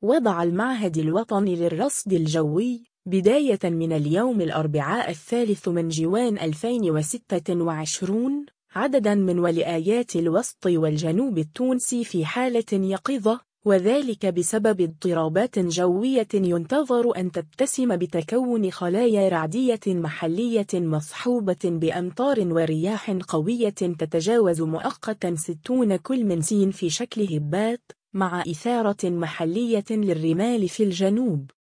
وضع المعهد الوطني للرصد الجوي بداية من اليوم الأربعاء 3 جوان 2026 عدداً من ولايات الوسط والجنوب التونسي في حالة يقظة، وذلك بسبب اضطرابات جوية ينتظر أن تتسم بتكون خلايا رعدية محلية مصحوبة بأمطار ورياح قوية تتجاوز مؤقتاً 60 كم/س في شكل هبات، مع إثارة محلية للرمال في الجنوب.